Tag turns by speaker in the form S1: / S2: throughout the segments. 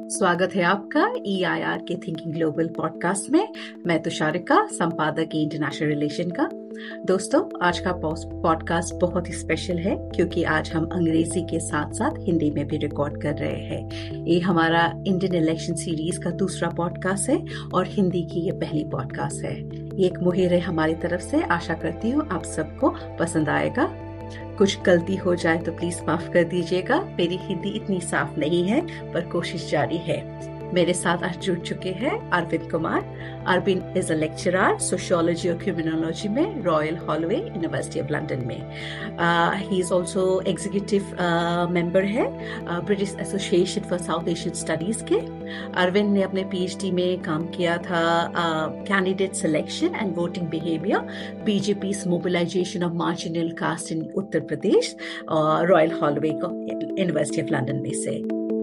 S1: स्वागत है आपका EIR के थिंकिंग ग्लोबल पॉडकास्ट में। मैं तुषारिका, संपादक इंटरनेशनल रिलेशन का। दोस्तों, आज का पॉडकास्ट बहुत ही स्पेशल है क्योंकि आज हम अंग्रेजी के साथ साथ हिंदी में भी रिकॉर्ड कर रहे हैं। ये हमारा इंडियन इलेक्शन सीरीज का दूसरा पॉडकास्ट है और हिंदी की ये पहली पॉडकास्ट है। ये एक मुहिम है हमारी तरफ से। आशा करती हूँ आप सबको पसंद आएगा। कुछ गलती हो जाए तो प्लीज माफ कर दीजिएगा। मेरी हिंदी इतनी साफ नहीं है पर कोशिश जारी है। मेरे साथ आज जुड़ चुके हैं Arvind Kumar. Arvind is a lecturer sociology और क्रिमिनोलॉजी में Royal Holloway University of London में। He is also executive member है British Association for South Asian Studies के। अरविंद ने अपने PhD में काम किया था candidate selection and voting behaviour, BJP mobilisation of marginal caste in Uttar Pradesh, Royal Holloway University of London में से।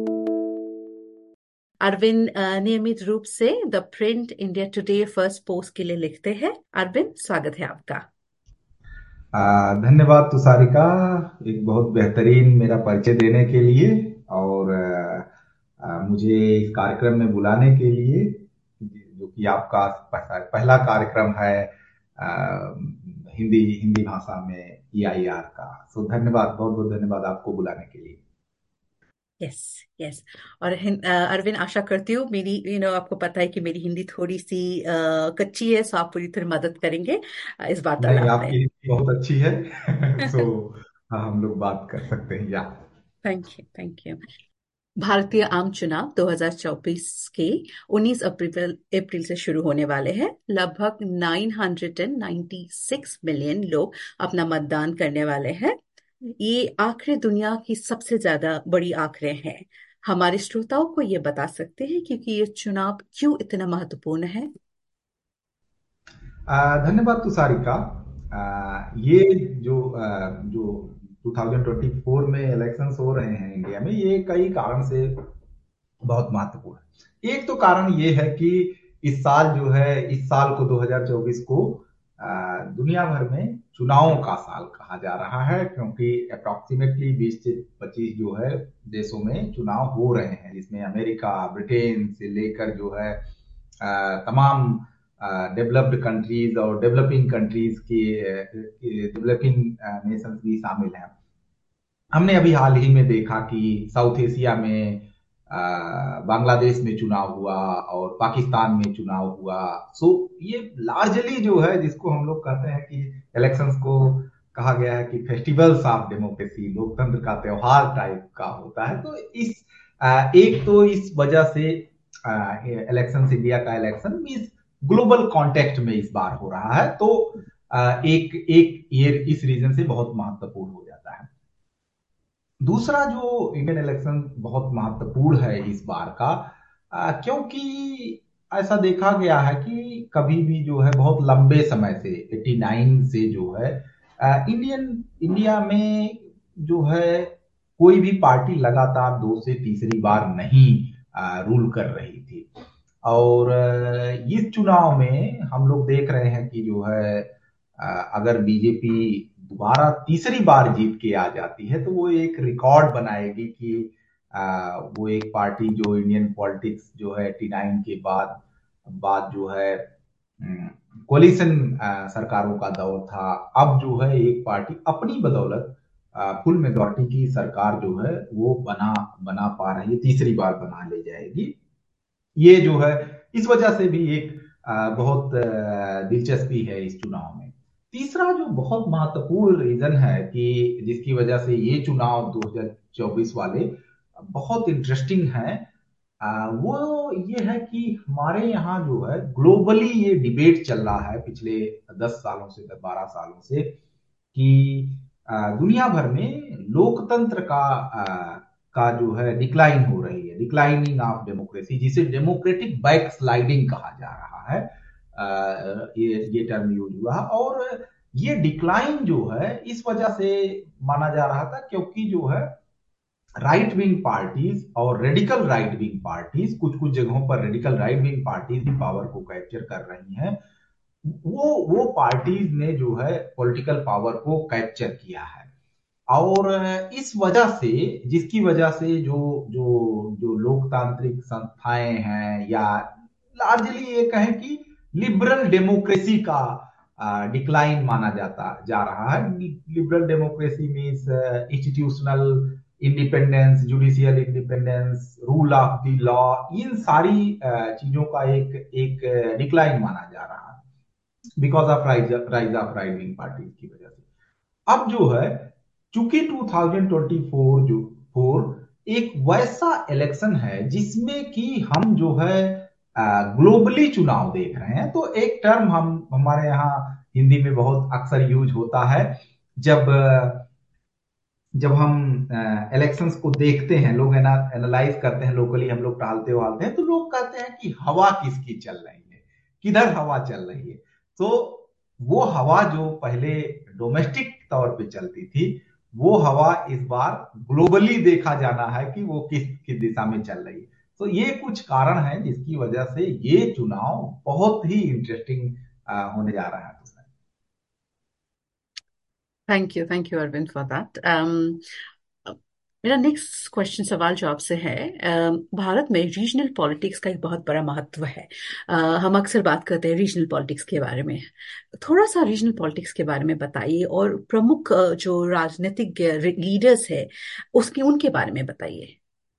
S1: अरविंद नियमित रूप से the Print India Today first post के लिए लिखते हैं। अरविंद, स्वागत है आपका।
S2: धन्यवाद तुषारिका, एक बहुत बेहतरीन मेरा परिचय देने के लिए और मुझे इस कार्यक्रम में बुलाने के लिए, जो कि आपका पहला कार्यक्रम है हिंदी हिंदी भाषा में EIR का। सो धन्यवाद, बहुत बहुत धन्यवाद आपको बुलाने के लिए।
S1: Yes, yes. और अरविंद, आशा करती हूँ मेरी आपको पता है कि मेरी हिंदी थोड़ी सी कच्ची है, सो आप पूरी तरह मदद करेंगे इस
S2: नहीं,
S1: वार्तालाप में।
S2: आपकी हिंदी बहुत अच्छी है। सो हम लोग बात कर सकते हैं या।
S1: Thank you, thank you. भारतीय आम चुनाव 2024 के 19 अप्रैल से शुरू होने वाले हैं। लगभग 996 मिलियन लोग अपना मतदान करने वाले हैं। ये आंकड़े दुनिया की सबसे ज्यादा बड़ी आंकड़े हैं। हमारे श्रोताओं को ये बता सकते हैं क्योंकि ये चुनाव क्यों इतना महत्वपूर्ण है।
S2: धन्यवाद तुषारिका। ये जो 2024 में इलेक्शंस हो रहे हैं इंडिया में, ये कई कारण से बहुत महत्वपूर्ण है। एक तो कारण ये है कि इस साल को 2024 को दुनिया भर में चुनावों का साल कहा जा रहा है, क्योंकि अप्रोक्सीमेटली 20 से 25 जो है देशों में चुनाव हो रहे हैं, जिसमें अमेरिका, ब्रिटेन से लेकर जो है तमाम डेवलप्ड कंट्रीज और डेवलपिंग कंट्रीज की डेवलपिंग नेशंस भी शामिल हैं। हमने अभी हाल ही में देखा कि साउथ एशिया में बांग्लादेश में चुनाव हुआ और पाकिस्तान में चुनाव हुआ। सो ये लार्जली जो है, जिसको हम लोग कहते हैं कि इलेक्शंस को कहा गया है कि फेस्टिवल्स ऑफ डेमोक्रेसी, लोकतंत्र का त्योहार टाइप का होता है। तो एक तो इस वजह से इलेक्शंस, इंडिया का इलेक्शन इस ग्लोबल कॉन्टेक्स्ट में इस बार हो रहा है, तो एक एक ये इस रीजन से बहुत महत्वपूर्ण हो जाता है। दूसरा जो इंडियन इलेक्शन बहुत महत्वपूर्ण है इस बार का, क्योंकि ऐसा देखा गया है कि कभी भी जो है बहुत लंबे समय से 89 से जो है इंडिया में जो है कोई भी पार्टी लगातार 2 से तीसरी बार नहीं रूल कर रही थी। और इस चुनाव में हम लोग देख रहे हैं कि जो है अगर बीजेपी दोबारा तीसरी बार जीत के आ जाती है, तो वो एक रिकॉर्ड बनाएगी कि वो एक पार्टी जो इंडियन पॉलिटिक्स जो है 89 के बाद बाद जो है कोलिशन सरकारों का दौर था, अब जो है एक पार्टी अपनी बदौलत फुल मेजॉरिटी की सरकार जो है वो बना बना पा रही है, तीसरी बार बना ले जाएगी। ये जो है इस वजह से भी एक बहुत दिलचस्पी है इस चुनाव में। तीसरा जो बहुत महत्वपूर्ण रीजन है कि जिसकी वजह से ये चुनाव 2024 वाले बहुत इंटरेस्टिंग हैं, वो ये है कि हमारे यहाँ जो है ग्लोबली ये डिबेट चल रहा है पिछले 10 सालों से, 12 सालों से, कि दुनिया भर में लोकतंत्र का जो है डिक्लाइन हो रही है, डिक्लाइनिंग ऑफ डेमोक्रेसी, जिसे डेमोक्रेटिक बैक स्लाइडिंग कहा जा रहा है। ये टर्म यूज हुआ और ये डिक्लाइन जो है इस वजह से माना जा रहा था क्योंकि जो है राइट विंग पार्टीज और रेडिकल राइट विंग पार्टीज, कुछ कुछ जगहों पर रेडिकल राइट विंग पार्टीज भी पावर को कैप्चर कर रही हैं। वो पार्टीज ने जो है पॉलिटिकल पावर को कैप्चर किया है। और इस वजह से, जिसकी वजह से जो जो जो लोकतांत्रिक संस्थाएं हैं, या लार्जली ये कहें कि लिबरल डेमोक्रेसी का डिक्लाइन माना जाता जा रहा है। Liberal democracy means institutional independence, judicial independence, rule of the law, इन सारी चीजों का एक एक डिक्लाइन माना जा रहा है because of rise of right wing party की वजह से। अब जो है, चूंकि 2024 जो 4 एक वैसा इलेक्शन है जिसमें कि हम जो है ग्लोबली चुनाव देख रहे हैं, तो एक टर्म हम हमारे यहाँ हिंदी में बहुत अक्सर यूज होता है, जब जब हम इलेक्शंस को देखते हैं, लोग एनालाइज करते हैं, लोकली हम लोग टहलते वहालते हैं, तो लोग कहते हैं कि हवा किसकी चल रही है, किधर हवा चल रही है। तो वो हवा जो पहले डोमेस्टिक तौर पे चलती थी, वो हवा इस बार ग्लोबली देखा जाना है कि वो किस दिशा में चल रही है। तो ये कुछ कारण है जिसकी वजह से ये चुनाव बहुत ही इंटरेस्टिंग होने जा रहा है।
S1: Thank you Arvind for that. मेरा नेक्स्ट क्वेश्चन सवाल जो आपसे है, भारत में रीजनल पॉलिटिक्स का एक बहुत बड़ा महत्व है। हम अक्सर बात करते हैं रीजनल पॉलिटिक्स के बारे में। थोड़ा सा रीजनल पॉलिटिक्स के बारे में बताइए, और प्रमुख जो राजनीतिक लीडर्स है उसके उनके बारे में बताइए।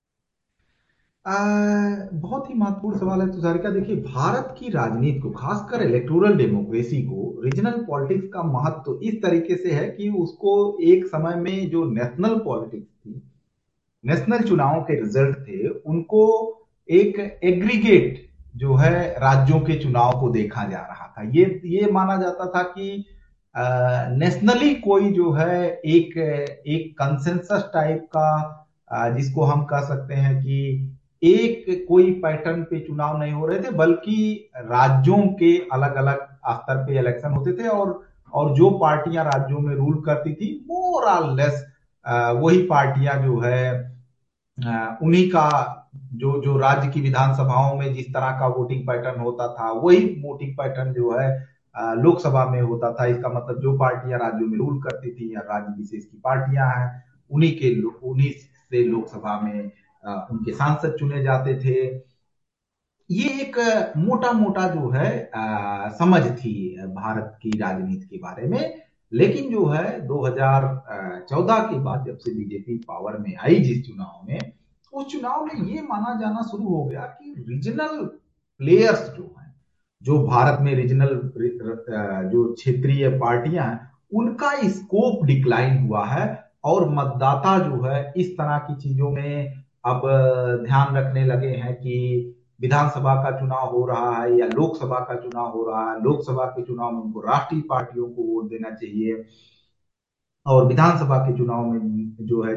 S2: बहुत ही महत्वपूर्ण सवाल है तुषारिका। देखिए, भारत की राजनीति को, खासकर इलेक्टोरल डेमोक्रेसी को, रीजनल पॉलिटिक्स का महत्व इस तरीके से है कि उसको एक समय में जो नेशनल पॉलिटिक्स थी, नेशनल चुनावों के रिजल्ट थे, उनको एक एग्रीगेट जो है राज्यों के चुनाव को देखा जा रहा था। ये माना जाता था कि नेशनली कोई जो है एक एक कंसेंसस टाइप का, जिसको हम कह सकते हैं कि एक कोई पैटर्न पे चुनाव नहीं हो रहे थे, बल्कि राज्यों के अलग अलग स्तर पे इलेक्शन होते थे, और जो पार्टियां राज्यों में रूल करती थी, मोर और लेस वही पार्टियां जो है उन्हीं का, जो जो राज्य की विधानसभाओं में जिस तरह का वोटिंग पैटर्न होता था, वही वोटिंग पैटर्न जो है लोकसभा में होता था। इसका मतलब जो पार्टियां राज्यों में रूल करती थी या राज्य विशेष की पार्टियां हैं, उन्हीं से लोकसभा में उनके सांसद चुने जाते थे। ये एक मोटा मोटा जो है समझ थी भारत की राजनीति के बारे में। लेकिन जो है 2014 के बाद, जब से बीजेपी पावर में आई जिस चुनाव में, उस चुनाव में ये माना जाना शुरू हो गया कि रीजनल प्लेयर्स जो हैं, जो भारत में रीजनल जो क्षेत्रीय पार्टियां हैं, उनका स्कोप डिक्लाइन हुआ है, और मतदाता जो है इस तरह की चीजों में अब ध्यान रखने लगे हैं कि विधानसभा का चुनाव हो रहा है या लोकसभा का चुनाव हो रहा है, लोकसभा के चुनाव में उनको राष्ट्रीय पार्टियों को वोट देना चाहिए, और विधानसभा के चुनाव में जो है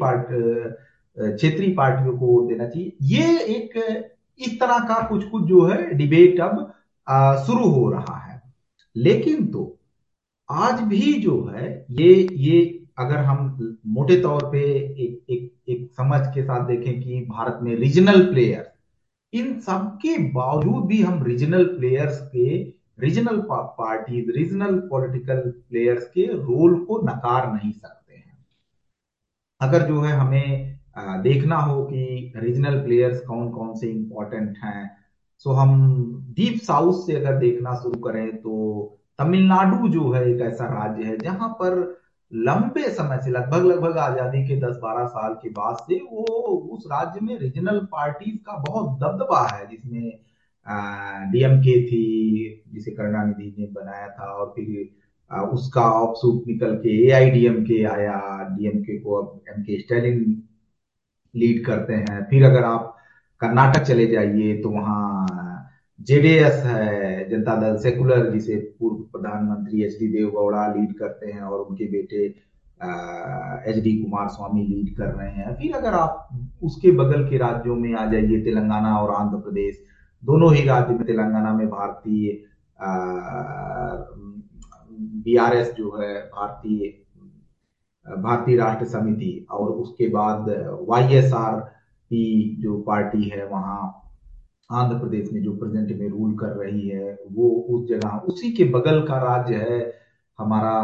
S2: क्षेत्रीय पार्टियों को वोट देना चाहिए। ये एक इस तरह का कुछ कुछ जो है डिबेट अब शुरू हो रहा है। लेकिन तो आज भी जो है ये अगर हम मोटे तौर पे एक समझ के साथ देखें कि भारत में रीजनल प्लेयर, इन सब के बावजूद भी हम रीजनल प्लेयर्स के, regional parties, regional political players के रोल को नकार नहीं सकते हैं। अगर जो है हमें देखना हो कि रीजनल प्लेयर्स कौन कौन से इंपॉर्टेंट हैं, सो हम डीप साउथ से अगर देखना शुरू करें, तो तमिलनाडु जो है एक ऐसा राज्य है जहां पर लंबे समय से, लगभग लगभग आजादी के 10-12 साल के बाद से, वो उस राज्य में रीजनल पार्टीज का बहुत दबदबा है, जिसमें डीएमके थी, जिसे करुणानिधि ने बनाया था, और फिर उसका ऑफशूट निकल के एआईडीएमके आया। डीएमके को अब एमके स्टालिन लीड करते हैं। फिर अगर आप कर्नाटक चले जाइए तो वहां जेडीएस है, जनता दल सेकुलर, जिसे पूर्व प्रधानमंत्री एच डी देवगौड़ा लीड करते हैं, और उनके बेटे H D Kumaraswamy lead कर रहे हैं। फिर अगर आप उसके बगल के राज्यों में आ जाइए, तेलंगाना और आंध्र प्रदेश, दोनों ही राज्य में, तेलंगाना में भारतीय बीआरएस जो है, भारतीय राष्ट्र समिति, और उसके बाद वाईएसआर की जो पार्टी है वहां आंध्र प्रदेश में, जो प्रेजेंट में रूल कर रही है, वो उस जगह, उसी के बगल का राज्य है हमारा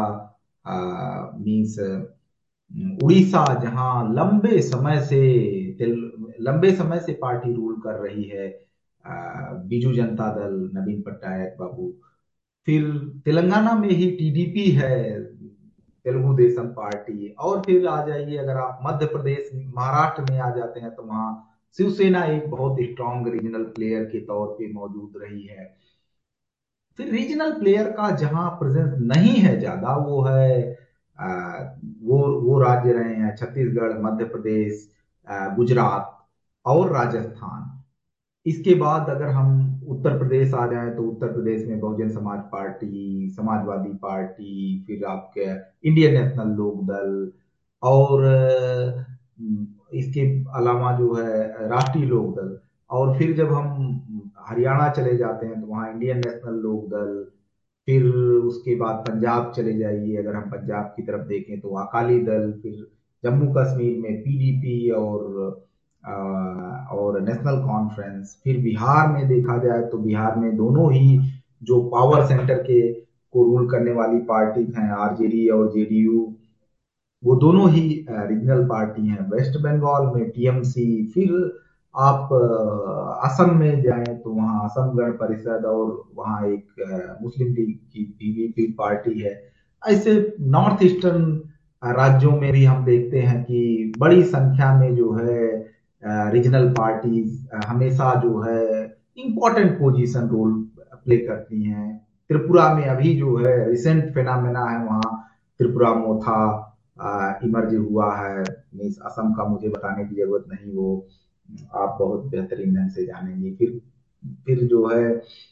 S2: मीन्स उड़ीसा, जहां लंबे समय से लंबे समय से पार्टी रूल कर रही है, बीजू जनता दल, नवीन पट्नायक बाबू। फिर तेलंगाना में ही टीडीपी है, तेलुगु देशम पार्टी। और फिर आ जाइए, अगर आप मध्य प्रदेश महाराष्ट्र में आ जाते हैं तो वहां शिवसेना एक बहुत स्ट्रांग रीजनल प्लेयर के तौर पे मौजूद रही है। फिर रीजनल प्लेयर का जहां प्रेजेंस नहीं है ज्यादा, वो है आ, वो राज्य रहे हैं छत्तीसगढ़, मध्य प्रदेश, गुजरात और राजस्थान। इसके बाद अगर हम उत्तर प्रदेश आ जाएं तो उत्तर प्रदेश में बहुजन समाज पार्टी, समाजवादी पार्टी, फिर आपके इंडियन नेशनल लोक दल, और इसके अलावा जो है राष्ट्रीय लोक दल। और फिर जब हम हरियाणा चले जाते हैं तो वहाँ इंडियन नेशनल लोक दल। फिर उसके बाद पंजाब चले जाइए, अगर हम पंजाब की तरफ देखें तो अकाली दल। फिर जम्मू कश्मीर में पीडीपी और नेशनल कॉन्फ्रेंस। फिर बिहार में देखा जाए तो बिहार में दोनों ही जो पावर सेंटर के को रूल करने वाली पार्टी हैं, आरजेडी और जेडीयू, वो दोनों ही रीजनल पार्टी हैं। वेस्ट बंगाल में टीएमसी। फिर आप असम में जाएं तो वहाँ असम गण परिषद, और वहाँ एक मुस्लिम लीग की पीवीपी पार्टी है। ऐसे नॉर्थ ईस्टर्न राज्यों में भी हम देखते हैं कि बड़ी संख्या में जो है रीजनल पार्टीज हमेशा जो है इम्पोर्टेंट पोजीशन रोल प्ले करती हैं। त्रिपुरा में अभी जो है रिसेंट फेनामेना है, वहाँ त्रिपुरा मोथा इमर्ज हुआ है। मीन्स असम का मुझे बताने की जरूरत नहीं, वो आप बहुत बेहतरीन ढंग से जानेंगे। फिर जो है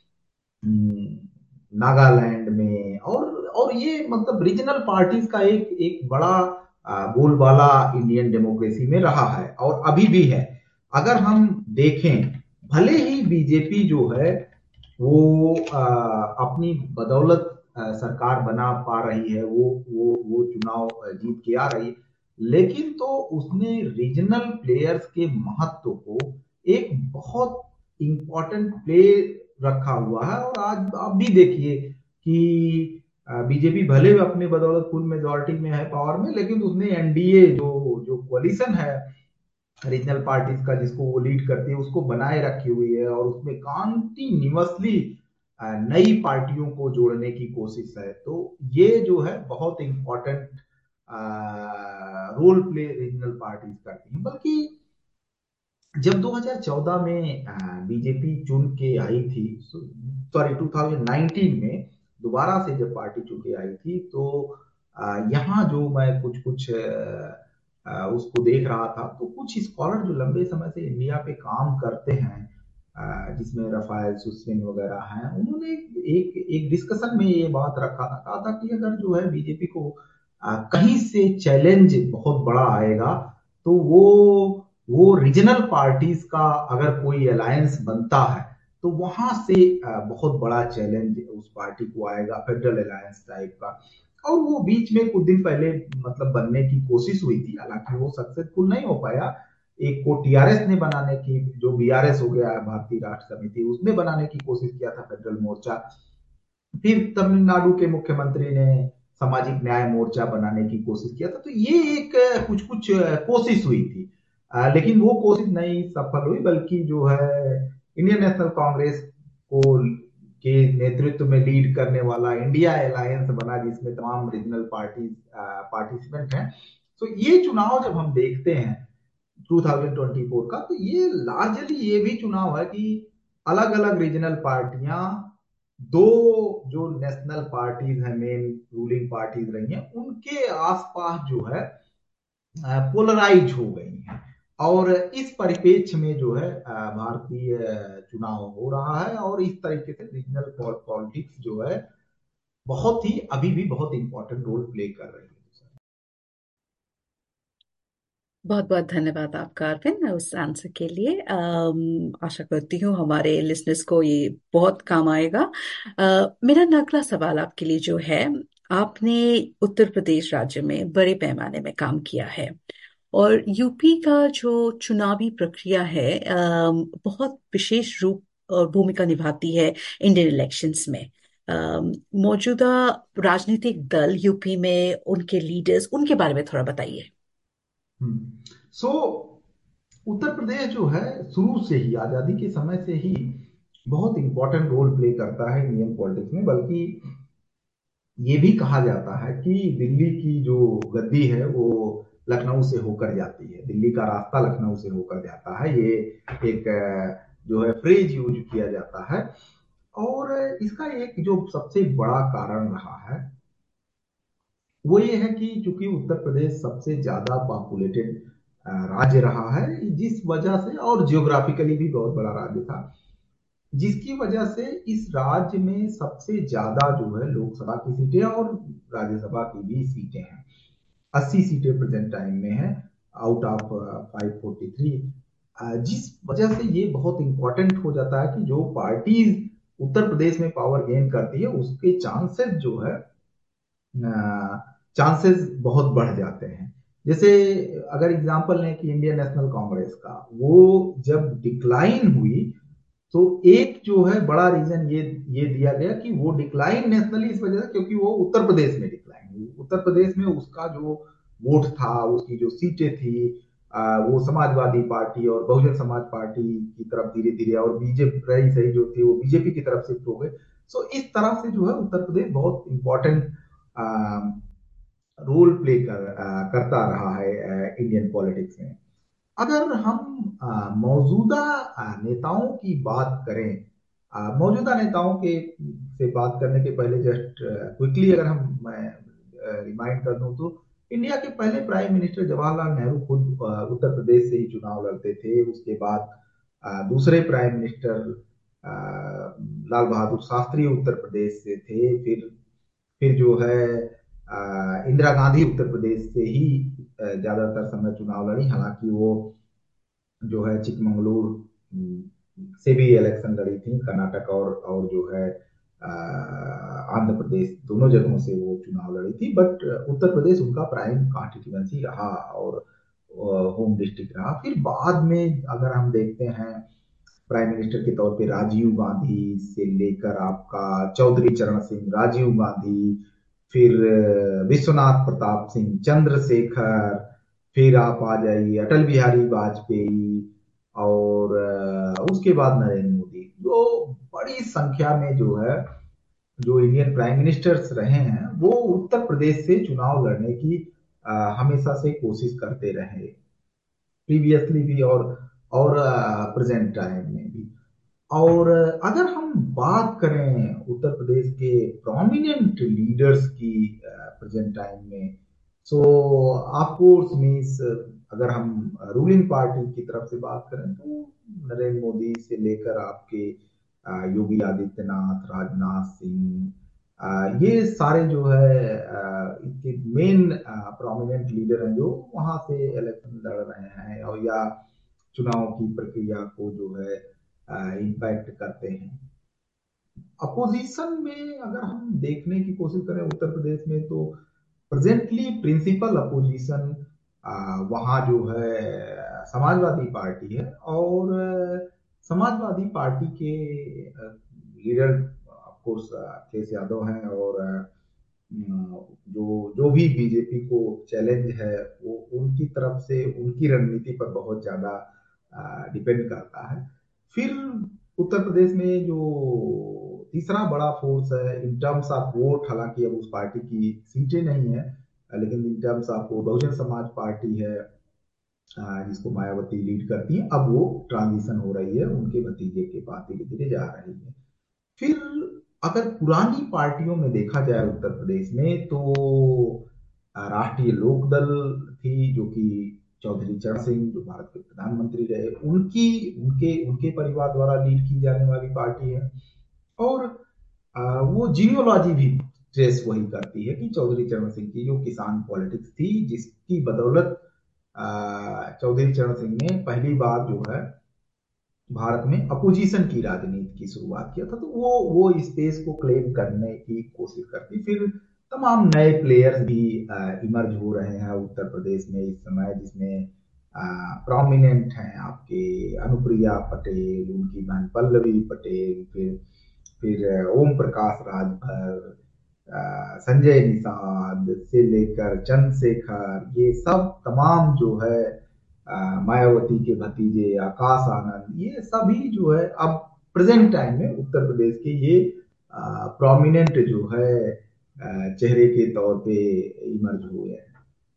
S2: नागालैंड में, और ये मतलब रीजनल पार्टीज का एक एक बड़ा बोलबाला इंडियन डेमोक्रेसी में रहा है और अभी भी है। अगर हम देखें, भले ही बीजेपी जो है वो अपनी बदौलत सरकार बना पा रही है, वो चुनाव जीत के आ रही है, लेकिन तो उसने रीजनल प्लेयर्स के महत्व को एक बहुत इंपॉर्टेंट प्ले रखा हुआ है। और आज आप भी देखिए कि बीजेपी भले अपने बदौलत फुल मेजोरिटी में है, पावर में, लेकिन उसने एनडीए जो जो कोalition है रीजनल पार्टीज का, जिसको वो लीड करती है, उसको बनाए रखी हुई है। और उसमें कॉन्टिन्यूअसली नई पार्टियों को जोड़ने की कोशिश है। तो ये जो है बहुत important role play regional parties करती हैं। बल्कि जब 2014 में बीजेपी चुन के आई थी, सॉरी 2019 में दोबारा से जब पार्टी चुन के आई थी, तो यहाँ जो मैं कुछ कुछ उसको देख रहा था, तो कुछ स्कॉलर जो लंबे समय से इंडिया पे काम करते हैं, जिसमें रफायल सुस्मिन वगैरह हैं, उन्होंने एक एक डिस्कशन में ये बात रखा था, कहा था कि अगर जो है बीजेपी को कहीं से चैलेंज बहुत बड़ा आएगा, तो वो रीजनल पार्टीज का अगर कोई अलायंस बनता है, तो वहां से बहुत बड़ा चैलेंज उस पार्टी को आएगा, फेडरल अलायंस टाइप का। और वो बीच में कुछ दिन पहले मतलब बनने की कोशिश हुई थी, हालांकि वो सक्सेसफुल नहीं हो पाया। एक को टीआरएस ने बनाने की, जो बीआरएस हो गया है भारतीय राष्ट्र समिति, उसने बनाने की कोशिश किया था फेडरल मोर्चा। फिर तमिलनाडु के मुख्यमंत्री ने सामाजिक न्याय मोर्चा बनाने की कोशिश किया था। तो ये एक कुछ कुछ कोशिश हुई थी, लेकिन वो कोशिश नहीं सफल हुई। बल्कि जो है इंडियन नेशनल कांग्रेस को के नेतृत्व में लीड करने वाला इंडिया अलायंस बना, जिसमें तमाम रीजनल पार्टी पार्टिसिपेंट हैं। तो ये चुनाव जब हम देखते हैं 2024 का, तो ये लार्जली ये भी चुनाव है कि अलग अलग रीजनल पार्टियां, दो जो नेशनल पार्टीज हैं, मेन रूलिंग पार्टीज रही हैं, उनके आसपास जो है पोलराइज हो गई हैं। और इस परिप्रेक्ष्य में जो है भारतीय चुनाव हो रहा है। और इस तरीके से रीजनल पॉलिटिक्स जो है बहुत ही अभी भी बहुत इंपॉर्टेंट रोल प्ले कर रही है।
S1: बहुत बहुत धन्यवाद आपका अरविंद उस आंसर के लिए। आशा करती हूँ हमारे लिसनर्स को ये बहुत काम आएगा। मेरा अगला सवाल आपके लिए जो है, आपने उत्तर प्रदेश राज्य में बड़े पैमाने में काम किया है और यूपी का जो चुनावी प्रक्रिया है बहुत विशेष रूप और भूमिका निभाती है इंडियन इलेक्शंस में। मौजूदा राजनीतिक दल यूपी में, उनके लीडर्स, उनके बारे में थोड़ा बताइए।
S2: सो उत्तर प्रदेश जो है शुरू से ही, आजादी के समय से ही बहुत इंपॉर्टेंट रोल प्ले करता है इंडियन पॉलिटिक्स में। बल्कि ये भी कहा जाता है कि दिल्ली की जो गद्दी है वो लखनऊ से होकर जाती है, दिल्ली का रास्ता लखनऊ से होकर जाता है। ये एक जो है फ्रेज यूज किया जाता है। और इसका एक जो सबसे बड़ा कारण रहा है वो ये है कि चूंकि उत्तर प्रदेश सबसे ज्यादा पॉपुलेटेड राज्य रहा है, जिस वजह से, और जियोग्राफिकली भी बहुत बड़ा राज्य था, जिसकी वजह से इस राज्य में सबसे ज्यादा जो है लोकसभा की सीटें और राज्यसभा की भी सीटें हैं। 80 सीटें प्रेजेंट टाइम में है आउट ऑफ 543। जिस वजह से ये बहुत इंपॉर्टेंट हो जाता है कि जो पार्टीज उत्तर प्रदेश में पावर गेन करती है उसके चांसेस जो है चांसेस बहुत बढ़ जाते हैं। जैसे अगर एग्जांपल लें कि इंडियन नेशनल कांग्रेस का, वो जब डिक्लाइन हुई तो एक जो है बड़ा रीजन ये दिया गया कि वो डिक्लाइन नेशनली इस वजह से क्योंकि वो उत्तर प्रदेश में डिक्लाइन हुई। उत्तर प्रदेश में उसका जो वोट था, उसकी जो सीटें थी, वो समाजवादी पार्टी और बहुजन समाज पार्टी की तरफ धीरे धीरे, और बीजेपी रही सही जो थी वो बीजेपी की तरफ शिफ्ट हो गए। सो इस तरह से जो है उत्तर प्रदेश बहुत इंपॉर्टेंट रोल प्ले करता रहा है इंडियन पॉलिटिक्स में। अगर हम मौजूदा नेताओं की बात करें, मौजूदा नेताओं के से बात करने के पहले जस्ट क्विकली अगर हम मैं रिमाइंड कर दूं तो इंडिया के पहले प्राइम मिनिस्टर जवाहरलाल नेहरू खुद उत्तर प्रदेश से ही चुनाव लड़ते थे। उसके बाद दूसरे प्राइम मिनिस्टर लाल बहादुर शास्त्री उत्तर प्रदेश से थे। फिर जो है इंदिरा गांधी उत्तर प्रदेश से ही ज्यादातर समय चुनाव लड़ी। हालांकि वो जो है चिकमंगलुरु से भी इलेक्शन लड़ी थी, कर्नाटक और जो है आंध्र प्रदेश, दोनों जगहों से वो चुनाव लड़ी थी। बट उत्तर प्रदेश उनका प्राइम कॉन्स्टिट्यूएंसी रहा और होम डिस्ट्रिक्ट रहा। फिर बाद में अगर हम देखते हैं प्राइम मिनिस्टर के तौर पे राजीव गांधी से लेकर आपका चौधरी चरण सिंह, राजीव गांधी, फिर विश्वनाथ प्रताप सिंह, चंद्रशेखर, फिर आप आ जाइए अटल बिहारी वाजपेयी, और उसके बाद नरेंद्र मोदी। जो बड़ी संख्या में जो है जो इंडियन प्राइम मिनिस्टर्स रहे हैं वो उत्तर प्रदेश से चुनाव लड़ने की हमेशा से कोशिश करते रहे, प्रीवियसली भी और प्रेजेंट टाइम में भी। और अगर हम बात करें उत्तर प्रदेश के प्रोमिनेंट लीडर्स की प्रेजेंट टाइम में, सो ऑफकोर्स मीन्स अगर हम रूलिंग पार्टी की तरफ से बात करें तो नरेंद्र मोदी से लेकर आपके योगी आदित्यनाथ, राजनाथ सिंह, ये सारे जो है इनके मेन प्रोमिनेंट लीडर हैं जो वहां से इलेक्शन लड़ रहे हैं और या चुनाव की प्रक्रिया को जो है इम्पैक्ट करते हैं। अपोजिशन में अगर हम देखने की कोशिश करें उत्तर प्रदेश में तो प्रेजेंटली प्रिंसिपल अपोजिशन वहाँ जो है समाजवादी पार्टी है। और समाजवादी पार्टी के leader of course Akhilesh Yadav हैं। और जो जो भी बीजेपी को चैलेंज है वो उनकी तरफ से उनकी रणनीति पर बहुत ज्यादा डिपेंड करता है। फिर उत्तर प्रदेश में जो तीसरा बड़ा फोर्स है इन टर्म्स ऑफ वोट, हालांकि अब उस पार्टी की सीटें नहीं है, लेकिन इन टर्म्स ऑफ वो बहुजन समाज पार्टी है जिसको मायावती लीड करती है। अब वो ट्रांजिशन हो रही है, उनके भतीजे के पास धीरे धीरे जा रही है। फिर अगर पुरानी पार्टियों में देखा जाए उत्तर प्रदेश में तो राष्ट्रीय लोकदल थी जो कि चौधरी चरण सिंह जो भारत के प्रधानमंत्री रहे उनकी उनके उनके परिवार द्वारा लीड की जाने वाली पार्टी है। और वो जीनियोलॉजी भी ट्रेस वही करती है कि चौधरी चरण सिंह की जो किसान पॉलिटिक्स थी जिसकी बदौलत चौधरी चरण सिंह ने पहली बार जो है भारत में अपोजिशन की राजनीति की शुरुआत किया था। तो वो स्पेस को क्लेम करने की कोशिश करती। फिर तमाम नए प्लेयर्स भी इमर्ज हो रहे हैं उत्तर प्रदेश में इस समय, जिसमें प्रोमिनेंट हैं आपके अनुप्रिया पटेल, उनकी बहन पल्लवी पटेल, फिर ओम प्रकाश राजभर, संजय निषाद से लेकर चंद्रशेखर, ये सब तमाम जो है मायावती के भतीजे आकाश आनंद, ये सभी जो है अब प्रेजेंट टाइम में उत्तर प्रदेश के ये प्रोमिनेंट जो है चेहरे के तौर पे इमर्ज हुए हैं।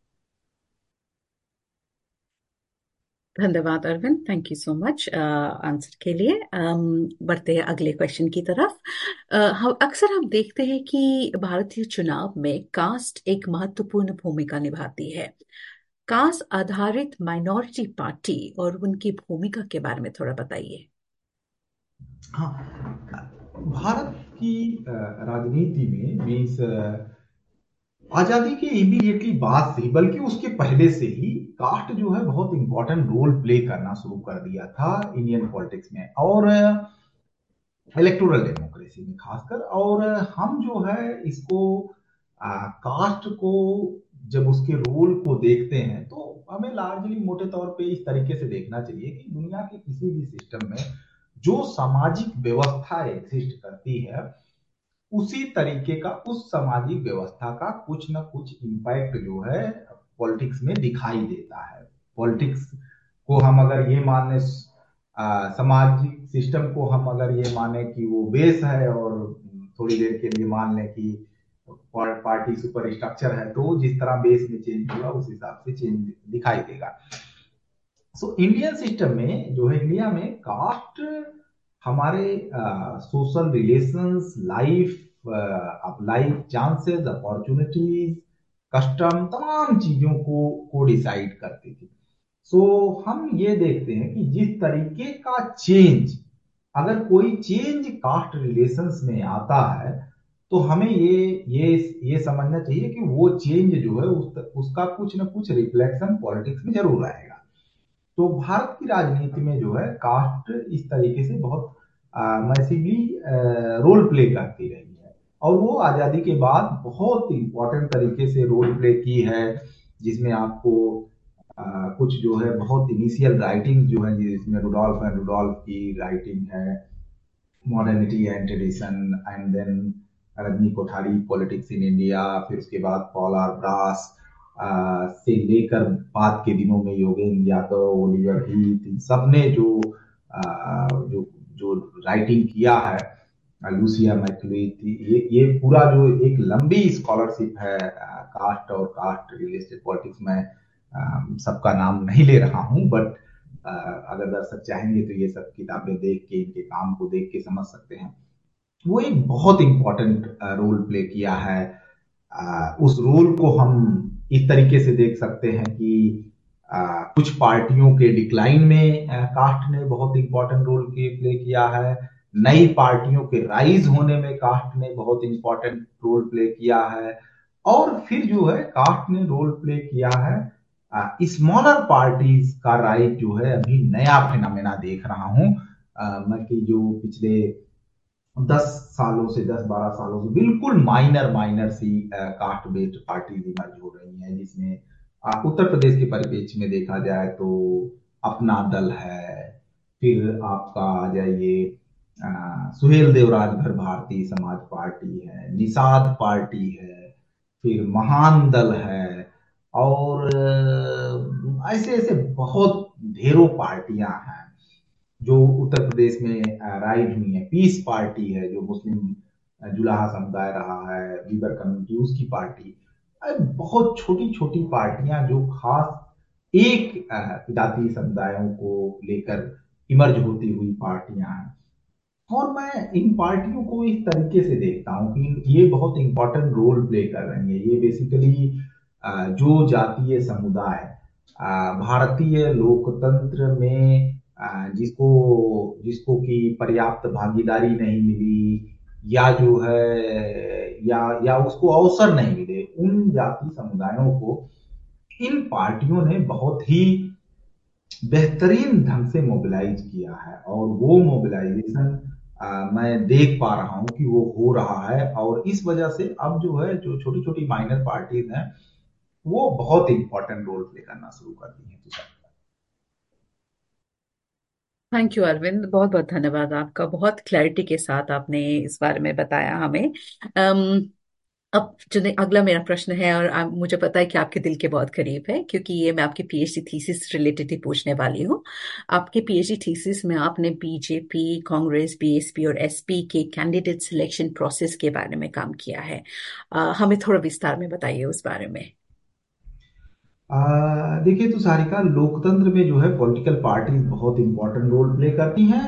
S1: धन्यवाद Arvind, thank you so much answer के लिए। बढ़ते हैं अगले क्वेश्चन की तरफ। हम अक्सर हम देखते हैं कि भारतीय चुनाव में कास्ट एक महत्वपूर्ण भूमिका निभाती है। कास्ट आधारित माइनॉरिटी पार्टी और उनकी भूमिका के बारे में थोड़ा बताइए।
S2: हाँ, भारत की राजनीति में मीन्स आजादी के इमीडिएटली बाद से ही, बल्कि उसके पहले से ही कास्ट जो है बहुत इंपॉर्टेंट रोल प्ले करना शुरू कर दिया था इंडियन पॉलिटिक्स में और इलेक्टोरल डेमोक्रेसी में खासकर। और हम जो है इसको कास्ट को जब उसके रोल को देखते हैं तो हमें लार्जली मोटे तौर पे इस तरीके से देखना चाहिए कि दुनिया के किसी भी सिस्टम में जो सामाजिक व्यवस्था एग्जिस्ट करती है उसी तरीके का उस सामाजिक व्यवस्था का कुछ ना कुछ इम्पैक्ट जो है पॉलिटिक्स में दिखाई देता है। पॉलिटिक्स को हम अगर ये माने, सामाजिक सिस्टम को हम अगर ये माने कि वो बेस है और थोड़ी देर के लिए मान लें कि पार्टी सुपर स्ट्रक्चर है, तो जिस तरह बेस में चेंज होगा उस हिसाब से चेंज दिखाई देगा। सो इंडियन सिस्टम में जो है, इंडिया में कास्ट हमारे social relations, life chances, opportunities, custom, तमाम चीजों को डिसाइड करती थी। सो हम ये देखते हैं कि जिस तरीके का चेंज, अगर कोई चेंज कास्ट रिलेशंस में आता है तो हमें ये समझना चाहिए कि वो चेंज जो है उसका कुछ ना कुछ रिफ्लेक्शन पॉलिटिक्स में जरूर आएगा। तो भारत की राजनीति में जो है कास्ट इस तरीके से बहुत मैसिवली रोल प्ले करती रही है और वो आजादी के बाद बहुत इंपॉर्टेंट तरीके से रोल प्ले की है, जिसमें आपको कुछ जो है बहुत इनिशियल राइटिंग जो है, जिसमें रुडोल्फ एंड रुडोल्फ की राइटिंग है, modernity and tradition, and then Rajni Kothari politics in India, फिर उसके बाद पॉल आर ब्रास से लेकर बाद के दिनों में योगेंद्र यादव, ओलिवर हीथ, इन सबने जो जो राइटिंग किया है, लूसिया मैक्युलेट, ये पूरा जो एक लंबी स्कॉलरशिप है कास्ट और कास्ट रिलेटेड पॉलिटिक्स में, सबका नाम नहीं ले रहा हूं, बट अगर दर्शक चाहेंगे तो ये सब किताबें देख के, इनके काम को देख के समझ सकते हैं। वो एक बहुत इंपॉर्टेंट रोल प्ले किया है। उस रोल को हम इस तरीके से देख सकते हैं कि कुछ पार्टियों के डिक्लाइन में कास्ट ने बहुत इंपॉर्टेंट रोल प्ले किया है, नई पार्टियों के राइज होने में कास्ट ने बहुत इंपॉर्टेंट रोल प्ले किया है, और फिर जो है कास्ट ने रोल प्ले किया है स्मॉलर पार्टीज का राइज जो है, अभी नया फिनोमेना देख रहा हूं मैं कि जो पिछले 10 सालों से, 10-12 सालों से बिल्कुल माइनर माइनर सी कास्ट बेस्ड पार्टीज इमर्ज हो रही हैं, जिसमें उत्तर प्रदेश के परिप्रेक्ष्य में देखा जाए तो अपना दल है, फिर आपका आ जाइए सुहेल देव राजभर भारतीय समाज पार्टी है, निषाद पार्टी है, फिर महान दल है, और ऐसे ऐसे बहुत ढेरों पार्टियां हैं जो उत्तर प्रदेश में राइज हुई है। पीस पार्टी है जो मुस्लिम जुलाहा समुदाय रहा है, लीबर कम्युनिटी उसकी पार्टी, बहुत छोटी छोटी पार्टियां जो खास एक जातीय समुदायों को लेकर इमर्ज होती हुई पार्टियां हैं। और मैं इन पार्टियों को इस तरीके से देखता हूँ कि ये बहुत इंपॉर्टेंट रोल प्ले कर रही है। ये बेसिकली जो जातीय समुदाय भारतीय लोकतंत्र में जिसको जिसको कि पर्याप्त भागीदारी नहीं मिली, या जो है या उसको अवसर नहीं मिले, उन जाति समुदायों को इन पार्टियों ने बहुत ही बेहतरीन ढंग से मोबिलाइज किया है, और वो मोबिलाइजेशन मैं देख पा रहा हूं कि वो हो रहा है, और इस वजह से अब जो है जो छोटी छोटी माइनर पार्टीज हैं वो बहुत इंपॉर्टेंट रोल प्ले करना शुरू कर दी है। तो
S1: थैंक यू अरविंद, बहुत बहुत धन्यवाद आपका, बहुत क्लैरिटी के साथ आपने इस बारे में बताया हमें। अब अगला मेरा प्रश्न है, और मुझे पता है कि आपके दिल के बहुत करीब है, क्योंकि ये मैं आपकी पीएचडी थीसिस रिलेटेड ही पूछने वाली हूँ। आपके पीएचडी थीसिस में आपने बीजेपी, कांग्रेस, बीएसपी और एसपी के कैंडिडेट सिलेक्शन प्रोसेस के बारे में काम किया है। हमें थोड़ा विस्तार में बताइए उस बारे में।
S2: देखिए तो सारिका, लोकतंत्र में जो है पॉलिटिकल पार्टीज बहुत इंपॉर्टेंट रोल प्ले करती हैं,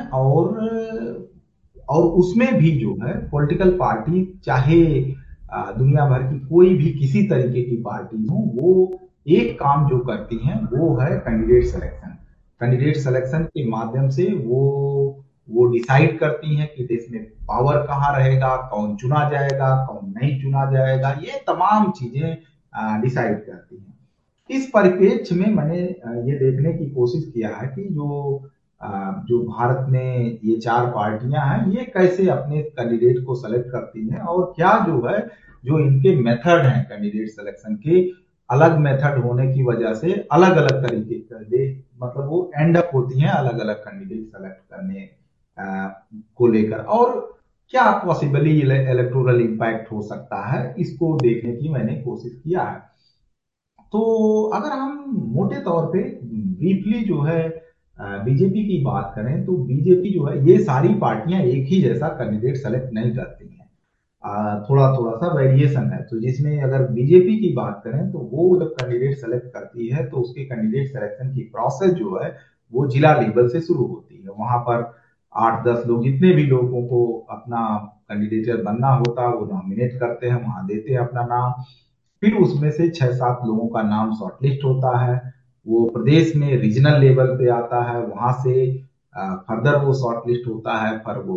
S2: और उसमें भी जो है पॉलिटिकल पार्टी चाहे दुनिया भर की कोई भी किसी तरीके की पार्टी हो, वो एक काम जो करती हैं वो है कैंडिडेट सिलेक्शन। कैंडिडेट सिलेक्शन के माध्यम से वो डिसाइड करती हैं कि देश में पावर कहाँ रहेगा, कौन चुना जाएगा, कौन नहीं चुना जाएगा, ये तमाम चीजें डिसाइड करती हैं। इस परिप्रेक्ष्य में मैंने ये देखने की कोशिश किया है कि जो भारत में ये चार पार्टियां हैं, ये कैसे अपने कैंडिडेट को सेलेक्ट करती हैं, और क्या जो है जो इनके मेथड हैं कैंडिडेट सिलेक्शन के, अलग मेथड होने की वजह से अलग अलग तरीके के मतलब वो एंड अप होती हैं अलग अलग कैंडिडेट सेलेक्ट करने को लेकर, और क्या पॉसिबली इलेक्टोरल इम्पैक्ट हो सकता है, इसको देखने की मैंने कोशिश किया है। तो अगर हम मोटे तौर पे ब्रीफली जो है बीजेपी की बात करें, तो बीजेपी जो है, ये सारी पार्टियां एक ही जैसा कैंडिडेट सेलेक्ट नहीं करती हैं। थोड़ा थोड़ा सा वेरिएशन है। तो जिसमें अगर बीजेपी की बात करें, तो वो जब कैंडिडेट सेलेक्ट करती है तो उसके कैंडिडेट सिलेक्शन की प्रोसेस जो है वो जिला लेवल से शुरू होती है। वहां पर 8-10 लोग, जितने भी लोगों को अपना कैंडिडेट बनना होता है, वो नॉमिनेट करते हैं, वहां देते हैं अपना नाम। फिर उसमें से 6-7 लोगों का नाम शॉर्टलिस्ट होता है, वो प्रदेश में रीजनल लेवल पे आता है, वहां से फर्दर वो शॉर्टलिस्ट होता है,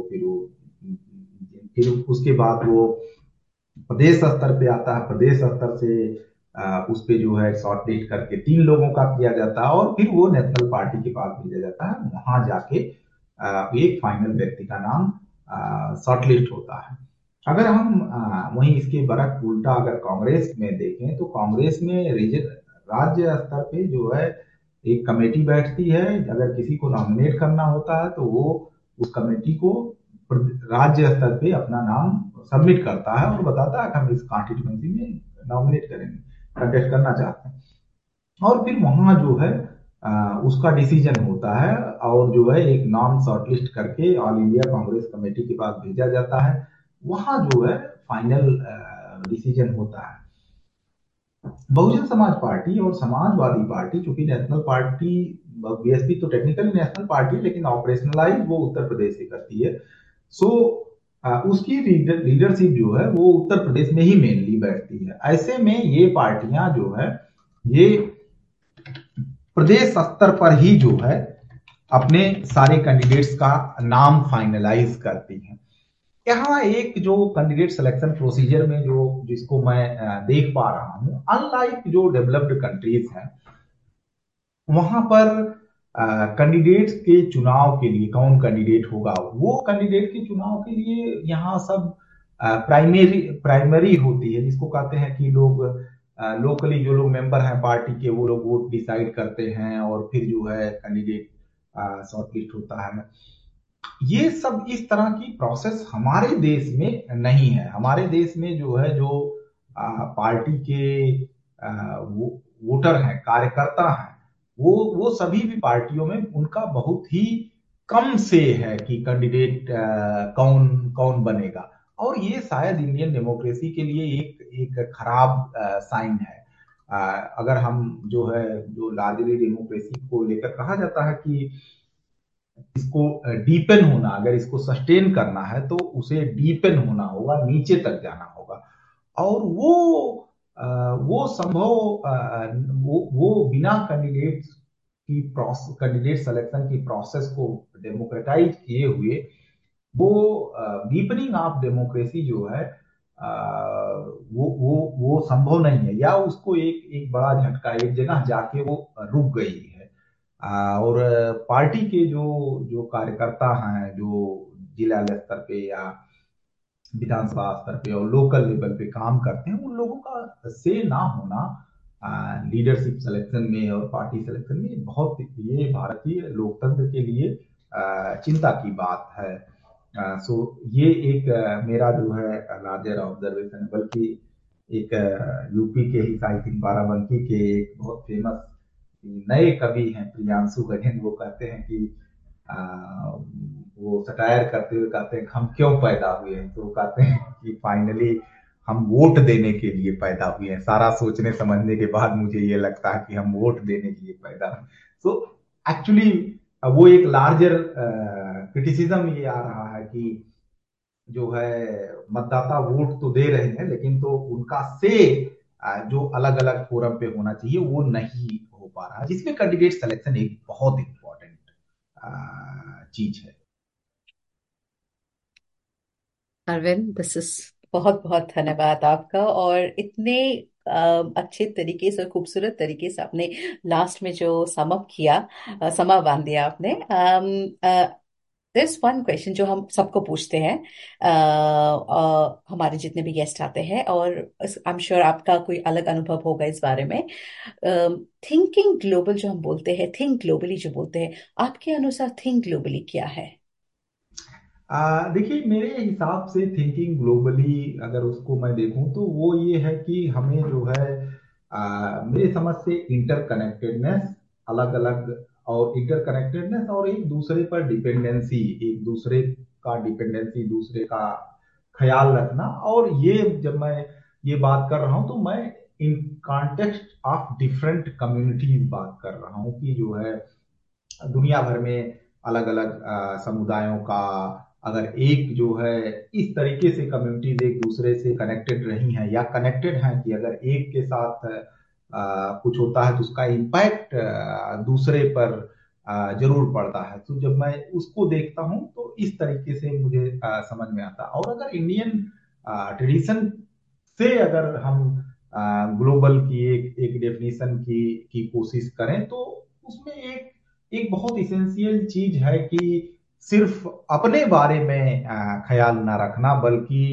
S2: फिर उसके बाद वो प्रदेश स्तर पे आता है, प्रदेश स्तर से उस पे जो है शॉर्टलिस्ट करके 3 लोगों का किया जाता है, और फिर वो नेशनल पार्टी के पास भेजा जाता है, वहां जाके एक फाइनल व्यक्ति का नाम शॉर्टलिस्ट होता है। अगर हम वहीं इसके बरक उल्टा अगर कांग्रेस में देखें, तो कांग्रेस में राज्य स्तर पे जो है एक कमेटी बैठती है। अगर किसी को नॉमिनेट करना होता है तो वो उस कमेटी को राज्य स्तर पे अपना नाम सबमिट करता है और बताता है कि हम इस कॉन्स्टिट्यूएंसी में नॉमिनेट करेंगे, कंटेस्ट करना चाहते हैं, और फिर वहां जो है उसका डिसीजन होता है, और जो है एक नाम शॉर्टलिस्ट करके ऑल इंडिया कांग्रेस कमेटी के पास भेजा जाता है। वहां जो है फाइनल डिसीजन होता है। बहुजन समाज पार्टी और समाजवादी पार्टी, चूंकि नेशनल पार्टी, बीएसपी तो टेक्निकली नेशनल पार्टी है, लेकिन ऑपरेशनलाइज वो उत्तर प्रदेश से करती है। सो उसकी लीडरशिप जो है वो उत्तर प्रदेश में ही मेनली बैठती है। ऐसे में ये पार्टियां जो है ये प्रदेश स्तर पर ही जो है अपने सारे कैंडिडेट्स का नाम फाइनलाइज करती हैं। यहाँ एक जो कैंडिडेट सिलेक्शन प्रोसीजर में जो जिसको मैं देख पा रहा हूं, अनलाइक जो डेवलप्ड कंट्रीज हैं, वहां पर कैंडिडेट्स के चुनाव के लिए कौन कैंडिडेट होगा, वो कैंडिडेट के चुनाव के लिए यहाँ सब प्राइमरी प्राइमरी होती है, जिसको कहते हैं कि लोग लोकली जो लोग मेंबर हैं पार्टी के, वो लोग वोट डिसाइड करते हैं, और फिर जो है कैंडिडेट शॉर्टलिस्ट होता है। ये सब इस तरह की प्रोसेस हमारे देश में नहीं है। हमारे देश में जो है जो पार्टी के वोटर हैं, कार्यकर्ता हैं, वो सभी भी पार्टियों में उनका बहुत ही कम से है कि कैंडिडेट कौन कौन बनेगा, और ये शायद इंडियन डेमोक्रेसी के लिए एक एक खराब साइन है। अगर हम जो है जो लार्जली डेमोक्रेसी को लेकर कहा जाता है कि इसको डीपेन होना, अगर इसको सस्टेन करना है तो उसे डीपेन होना होगा, नीचे तक जाना होगा, और वो संभव वो बिना कैंडिडेट सिलेक्शन की प्रोसेस को डेमोक्रेटाइज किए हुए वो डीपनिंग ऑफ डेमोक्रेसी जो है वो संभव नहीं है, या उसको एक एक बड़ा झटका एक जगह जाके वो रुक गई है। और पार्टी के जो जो कार्यकर्ता हैं, जो जिला स्तर पे या विधानसभा स्तर पे और लोकल लेवल पे काम करते हैं, उन लोगों का से ना होना लीडरशिप सिलेक्शन में और पार्टी सिलेक्शन में बहुत, ये भारतीय लोकतंत्र के लिए चिंता की बात है। सो ये एक मेरा जो है लार्जर ऑब्जर्वेशन है। बल्कि एक यूपी के ही आई थिंक बाराबंकी के एक बहुत फेमस नए कवि हैं प्रियांशु गजेन, वो कहते हैं कि आ, वो सटायर करते हुए कहते हैं कि हम क्यों पैदा हुए हैं, तो वो कहते हैं कि फाइनली हम वोट देने के लिए पैदा हुए हैं। सारा सोचने समझने के बाद मुझे ये लगता है कि हम वोट देने के लिए पैदा हुए। सो एक्चुअली वो एक लार्जर क्रिटिसिज्म ये आ रहा है कि जो है मतदाता वोट तो दे रहे हैं, लेकिन तो उनका से जो अलग अलग फोरम पे होना चाहिए वो नहीं हो पा रहा, जिसमें कैंडिडेट सिलेक्शन एक बहुत इंपॉर्टेंट चीज है।
S1: अरविंद, दिस इज बहुत बहुत धन्यवाद आपका। और इतने अच्छे तरीके से और खूबसूरत तरीके से आपने लास्ट में जो सम अप किया, समा बांध दिया आपने। दिस वन क्वेश्चन जो हम सबको पूछते हैं, हमारे जितने भी गेस्ट आते हैं, और आई एम श्योर आपका कोई अलग अनुभव होगा इस बारे में। थिंकिंग ग्लोबल जो हम बोलते हैं, थिंक ग्लोबली जो बोलते हैं, आपके अनुसार थिंक ग्लोबली क्या है?
S2: देखिए, मेरे हिसाब से थिंकिंग ग्लोबली अगर उसको मैं देखूं तो वो ये है कि हमें जो है मेरे समझ से इंटरकनेक्टेडनेस, अलग अलग और इंटरकनेक्टेडनेस और एक दूसरे पर डिपेंडेंसी, एक दूसरे का डिपेंडेंसी, दूसरे का ख्याल रखना। और ये जब मैं ये बात कर रहा हूं तो मैं in context of different communities बात कर रहा हूं कि जो है दुनिया भर में अलग अलग समुदायों का अगर एक जो है इस तरीके से कम्युनिटीज एक दूसरे से कनेक्टेड रही हैं या कनेक्टेड हैं कि अगर एक के साथ कुछ होता है तो उसका इम्पैक्ट दूसरे पर जरूर पड़ता है। तो जब मैं उसको देखता हूं तो इस तरीके से मुझे समझ में आता है। और अगर इंडियन ट्रेडिशन से अगर हम ग्लोबल की एक डेफिनेशन की कोशिश करें तो उसमें एक एक बहुत इसेंशियल चीज है कि सिर्फ अपने बारे में ख्याल ना रखना, बल्कि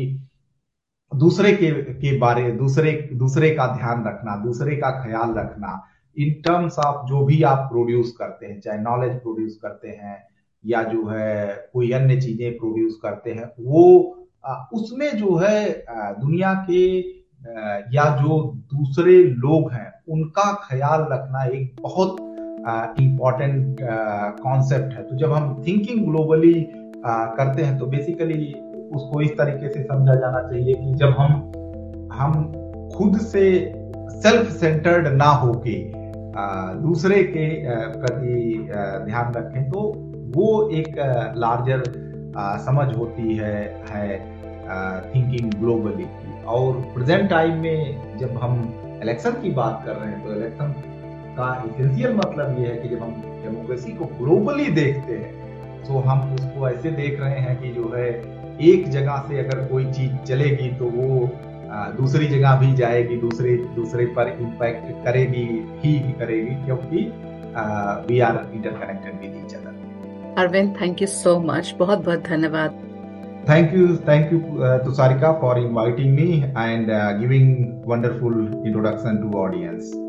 S2: दूसरे के बारे, दूसरे दूसरे का ध्यान रखना, दूसरे का ख्याल रखना इन टर्म्स ऑफ जो भी आप प्रोड्यूस करते हैं, चाहे नॉलेज प्रोड्यूस करते हैं या जो है कोई अन्य चीजें प्रोड्यूस करते हैं, वो उसमें जो है दुनिया के या जो दूसरे लोग हैं उनका ख्याल रखना एक बहुत इम्पॉर्टेंट कॉन्सेप्ट है। तो जब हम थिंकिंग ग्लोबली करते हैं तो बेसिकली उसको इस तरीके से समझा जाना चाहिए कि जब हम खुद से सेल्फ सेंटर्ड ना होके दूसरे के प्रति ध्यान रखें तो वो एक लार्जर समझ होती है थिंकिंग ग्लोबली की। और प्रेजेंट टाइम में जब हम इलेक्शन की बात कर रहे हैं तो इलेक्शन का इसेंशियल मतलब ये है कि जब हम डेमोक्रेसी को ग्लोबली देखते हैं तो हम उसको ऐसे देख रहे हैं कि जो है एक जगह से अगर कोई चीज चलेगी तो वो दूसरी जगह भी जाएगी, दूसरे दूसरे पर इम्पैक्ट करेगी ही करेगी, क्योंकि we are interconnected with each other.
S1: Arvind, thank you so much, बहुत बहुत धन्यवाद।
S2: Thank you, Tusarika, for inviting me and giving wonderful introduction to audience.